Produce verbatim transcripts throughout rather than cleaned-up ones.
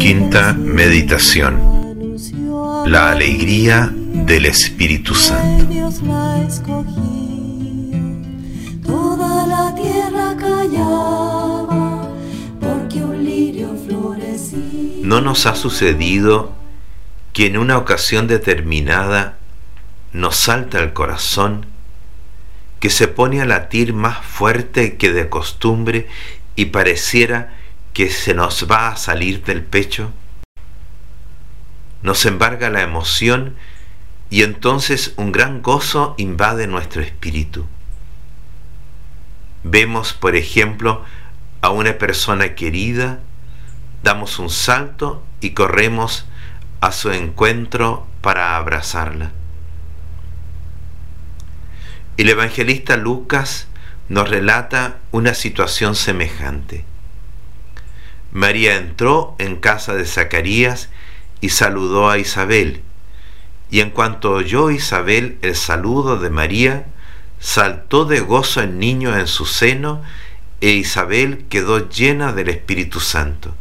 Quinta meditación. La alegría del Espíritu Santo. Toda la tierra callaba, porque un lirio florecía. ¿No nos ha sucedido que en una ocasión determinada nos salta el corazón, que se pone a latir más fuerte que de costumbre y pareciera que se nos va a salir del pecho? Nos embarga la emoción y entonces un gran gozo invade nuestro espíritu. Vemos, por ejemplo, a una persona querida, damos un salto y corremos a su encuentro para abrazarla. El evangelista Lucas nos relata una situación semejante. María entró en casa de Zacarías y saludó a Isabel, y en cuanto oyó Isabel el saludo de María, saltó de gozo el niño en su seno, e Isabel quedó llena del Espíritu Santo.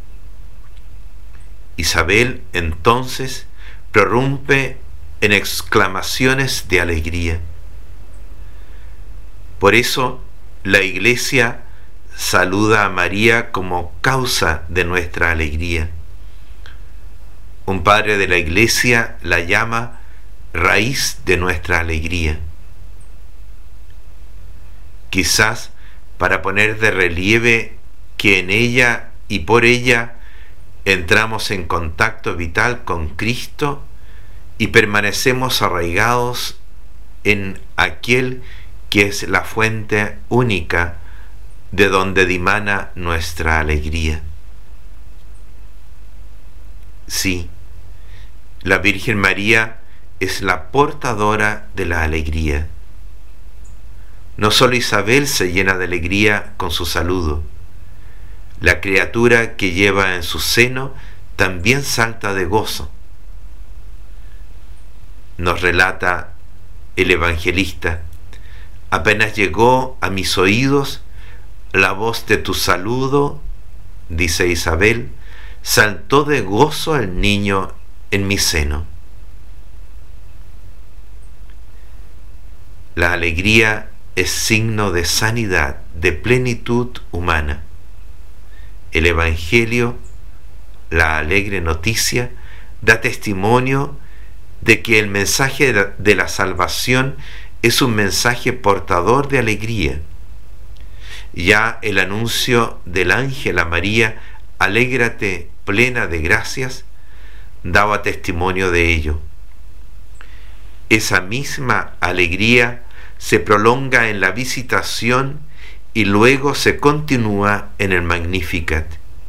Isabel entonces prorrumpe en exclamaciones de alegría. Por eso la Iglesia saluda a María como causa de nuestra alegría. Un padre de la Iglesia la llama raíz de nuestra alegría. Quizás para poner de relieve que en ella y por ella entramos en contacto vital con Cristo y permanecemos arraigados en aquel que es la fuente única de donde dimana nuestra alegría. Sí, la Virgen María es la portadora de la alegría. No solo Isabel se llena de alegría con su saludo, la criatura que lleva en su seno también salta de gozo. Nos relata el evangelista: apenas llegó a mis oídos la voz de tu saludo, dice Isabel, saltó de gozo el niño en mi seno. La alegría es signo de sanidad, de plenitud humana. El Evangelio, la alegre noticia, da testimonio de que el mensaje de la salvación es un mensaje portador de alegría. Ya el anuncio del ángel a María, alégrate plena de gracias, daba testimonio de ello. Esa misma alegría se prolonga en la visitación y luego se continúa en el Magnificat.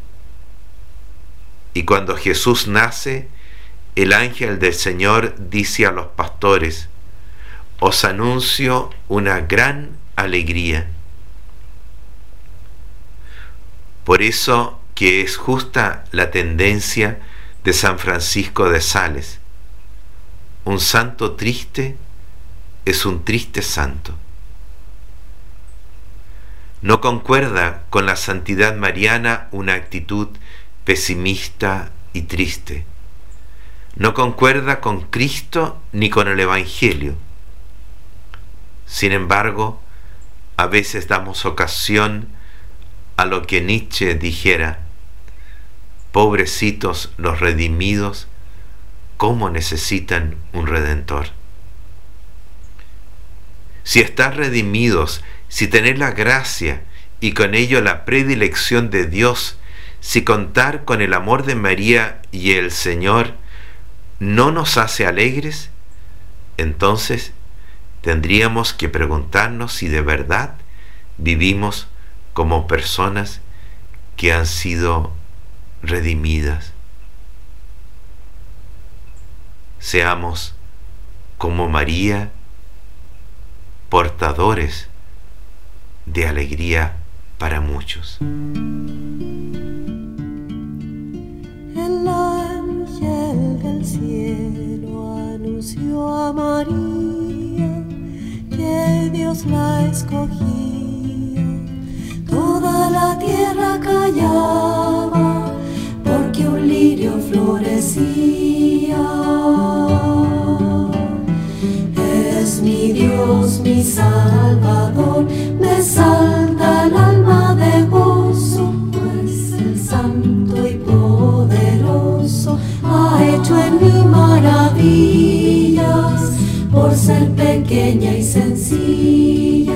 Y cuando Jesús nace, el ángel del Señor dice a los pastores: os anuncio una gran alegría. Por eso que es justa la tendencia de San Francisco de Sales: un santo triste es un triste santo. No concuerda con la santidad mariana una actitud pesimista y triste. No concuerda con Cristo ni con el Evangelio. Sin embargo, a veces damos ocasión a lo que Nietzsche dijera: pobrecitos los redimidos, cómo necesitan un redentor. Si estar redimidos, si tener la gracia y con ello la predilección de Dios, si contar con el amor de María y el Señor no nos hace alegres, entonces tendríamos que preguntarnos si de verdad vivimos como personas que han sido redimidas. Seamos como María, portadores de alegría para muchos. El ángel del cielo anunció a María que Dios la escogía. Toda la tierra callaba, porque un decía, es mi Dios, mi Salvador, me salta el alma de gozo, pues el Santo y Poderoso ha hecho en mí maravillas, por ser pequeña y sencilla.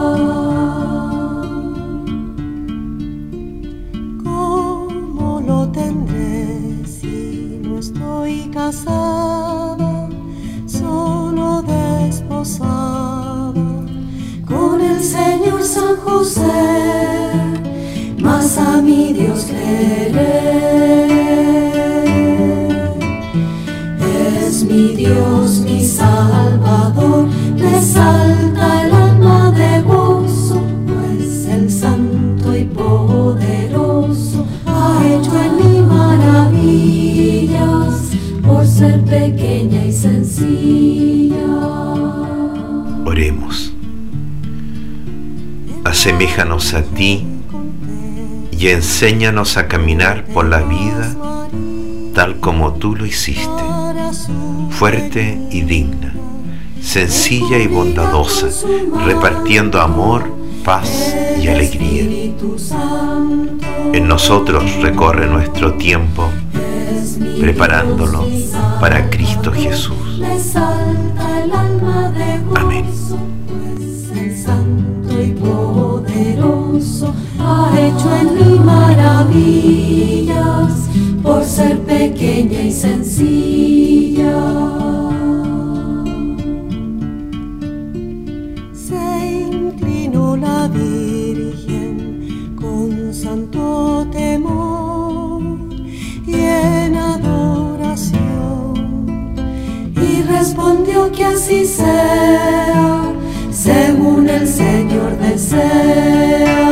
¿Cómo lo tendré si no estoy casada, solo desposada con el Señor San José? Mas a mi Dios creeré. Es mi Dios, mi Salvador, me salta el alma de gozo, pues el Santo y Poderoso ha hecho en mí maravillas, por ser pequeña y sencilla. Oremos. Aseméjanos a ti y enséñanos a caminar por la vida tal como tú lo hiciste, fuerte y digna, sencilla y bondadosa, repartiendo amor, paz y alegría. En nosotros recorre nuestro tiempo, preparándolo para Cristo Jesús. Amén. El Santo y Poderoso ha hecho en mí maravillas, por ser pequeña y sencilla. Se inclinó la Virgen con santo temor y en adoración, y respondió que así sea, según el Señor desea.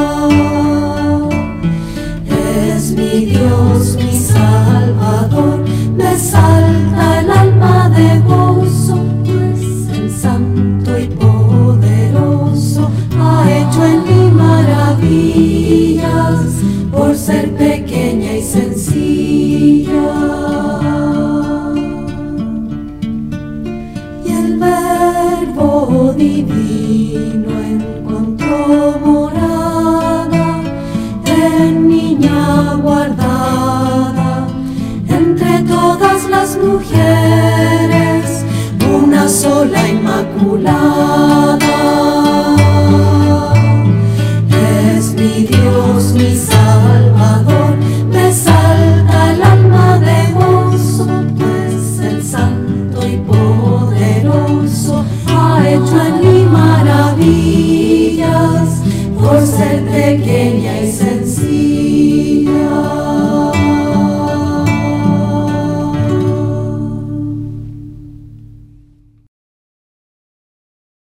Es mi Dios, mi Salvador, me salta el alma de gozo, pues el Santo y Poderoso ha hecho en mí maravilla.